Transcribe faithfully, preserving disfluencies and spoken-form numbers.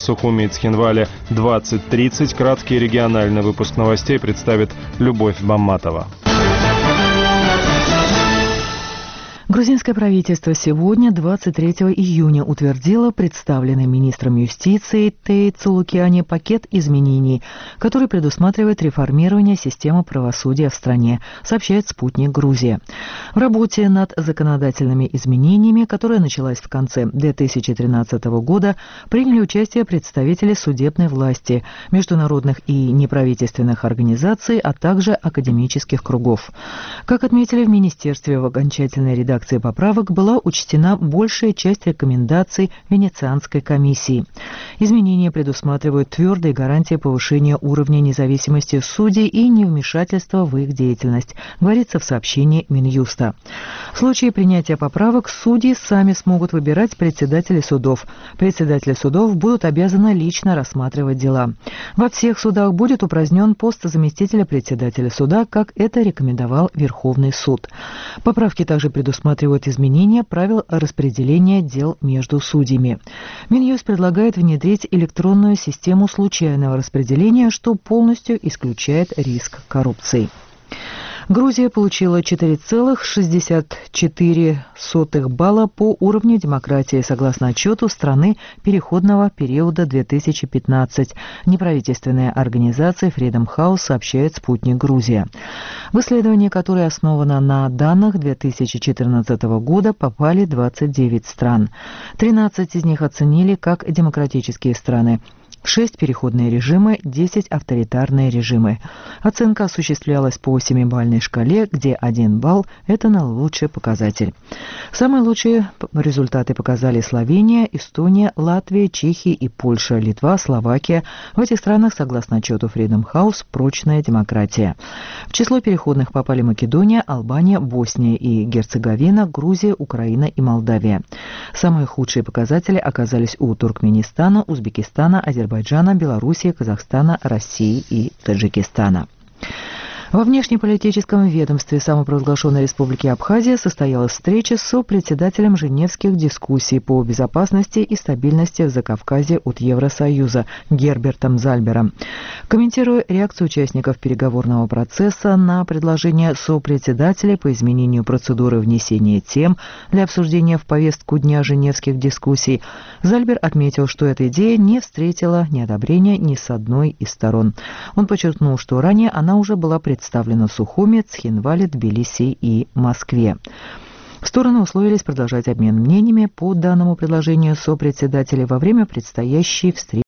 Сухуми и Цхинвале двадцать тридцать. Краткий региональный выпуск новостей представит Любовь Бамматова. Грузинское правительство сегодня, двадцать третьего июня, утвердило представленный министром юстиции Тей Цулукиани пакет изменений, который предусматривает реформирование системы правосудия в стране, сообщает «Спутник Грузия». В работе над законодательными изменениями, которая началась в конце две тысячи тринадцатого года, приняли участие представители судебной власти, международных и неправительственных организаций, а также академических кругов. Как отметили в Министерстве, в окончательной редакции поправок была учтена большая часть рекомендаций Венецианской комиссии. Изменения предусматривают твердые гарантии повышения уровня независимости судей и невмешательства в их деятельность, говорится в сообщении Минюста. В случае принятия поправок судьи сами смогут выбирать председателей судов. Председатели судов будут обязаны лично рассматривать дела. Во всех судах будет упразднен пост заместителя председателя суда, как это рекомендовал Верховный суд. Поправки также предусматривают изменения правил распределения дел между судьями. Минюст предлагает внедрить электронную систему случайного распределения, что полностью исключает риск коррупции. Грузия получила четыре целых шестьдесят четыре сотых балла по уровню демократии, согласно отчету страны переходного периода две тысячи пятнадцать. Неправительственная организация Freedom House сообщает «Спутник Грузия». В исследование, которое основано на данных две тысячи четырнадцатого года, попали двадцать девять стран. тринадцать из них оценили как демократические страны. шесть переходные режимы, десять авторитарные режимы. Оценка осуществлялась по семибалльной шкале, где один балл – это наилучший показатель. Самые лучшие результаты показали Словения, Эстония, Латвия, Чехия и Польша, Литва, Словакия. В этих странах, согласно отчету Freedom House, прочная демократия. В число переходных попали Македония, Албания, Босния и Герцеговина, Грузия, Украина и Молдавия. Самые худшие показатели оказались у Туркменистана, Узбекистана, Азербайджана, Азербайджана, Белоруссии, Казахстана, России и Таджикистана. Во внешнеполитическом ведомстве самопровозглашенной Республики Абхазия состоялась встреча с сопредседателем Женевских дискуссий по безопасности и стабильности в Закавказье от Евросоюза Гербертом Зальбером. Комментируя реакцию участников переговорного процесса на предложение сопредседателя по изменению процедуры внесения тем для обсуждения в повестку дня Женевских дискуссий, Зальбер отметил, что эта идея не встретила неодобрения ни с одной из сторон. Он подчеркнул, что ранее она уже была представлена представлено в Сухуми, Цхинвале, Тбилиси и Москве. Стороны условились продолжать обмен мнениями по данному предложению сопредседателя во время предстоящей встречи